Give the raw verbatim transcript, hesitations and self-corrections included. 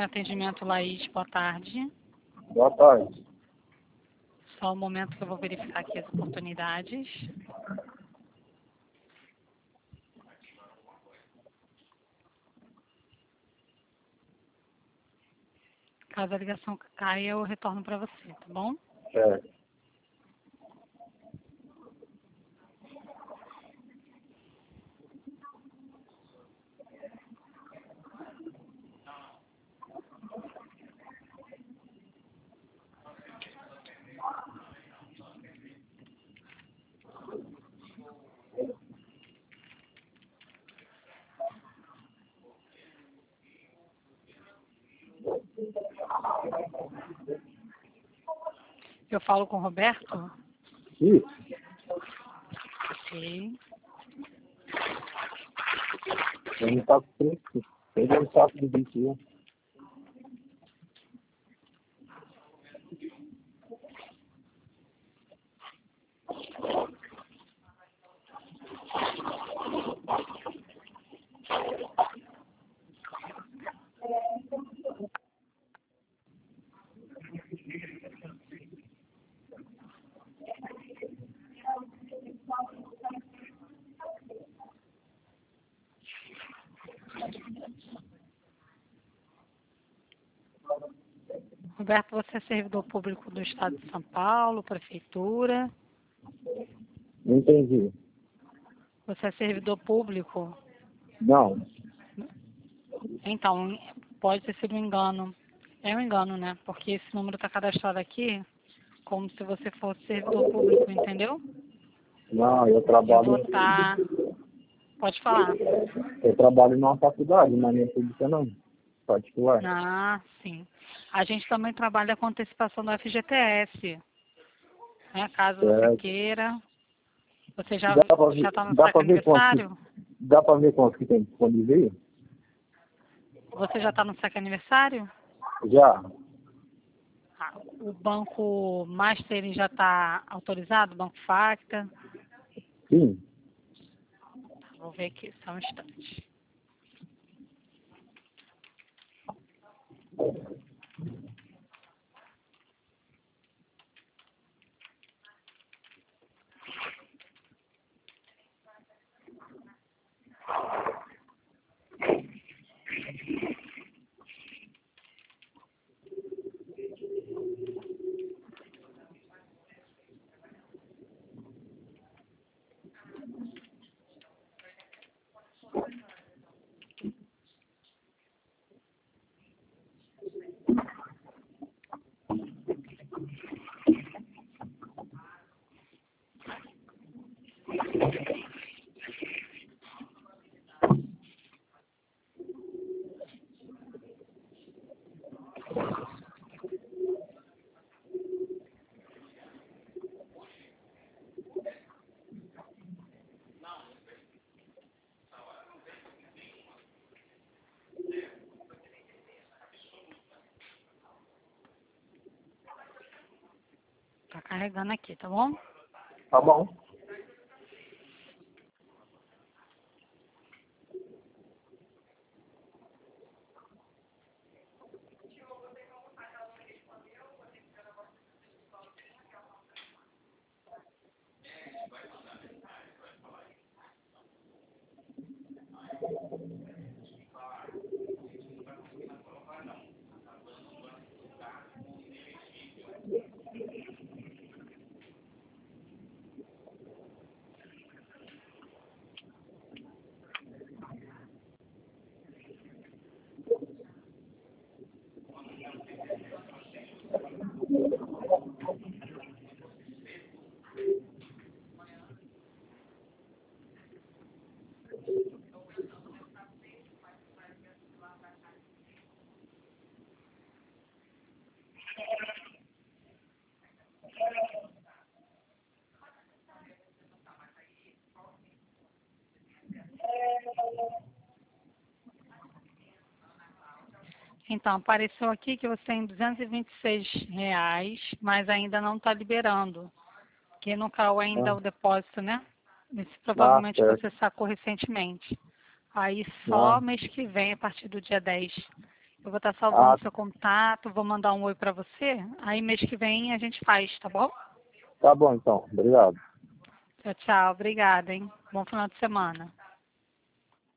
atendimento, Laís. Boa tarde. Boa tarde. Só um momento que eu vou verificar aqui as oportunidades. Caso a ligação caia, eu retorno para você, tá bom? Certo. Eu falo com o Roberto? Isso. Ok. Ele tá com fresco. Ele um saco de vinte e um. Roberto, você é servidor público do Estado de São Paulo, Prefeitura? Não entendi. Você é servidor público? Não. Então, pode ter sido um engano. É um engano, né? Porque esse número está cadastrado aqui como se você fosse servidor público, entendeu? Não, eu Eu trabalho. vou estar... Pode falar. Eu trabalho numa faculdade, mas não é pública não. Particular. Ah, sim. A gente também trabalha com antecipação do F G T S. Né? Caso você Certo. queira. Você já Dá pra ver, já está no dá saque pra ver quanto que, aniversário? dá pra ver quanto que tem disponível aí? Você já está no saque aniversário? Já. Ah, o banco Master ele já está autorizado, o banco Facta. Sim. Vou ver aqui, só um instante. Tá carregando aqui, tá bom? Tá bom. Então, apareceu aqui que você tem duzentos e vinte e seis reais, mas ainda não está liberando. Porque não caiu ainda Ah, o depósito, né? Esse ah, provavelmente certo. você sacou recentemente. Aí Ah, só mês que vem, a partir do dia dez, Eu vou estar salvando Ah, seu contato, vou mandar um oi para você. Aí mês que vem a gente faz, tá bom? tá bom então. Obrigado. Tchau, tchau. Obrigada, hein? Bom final de semana.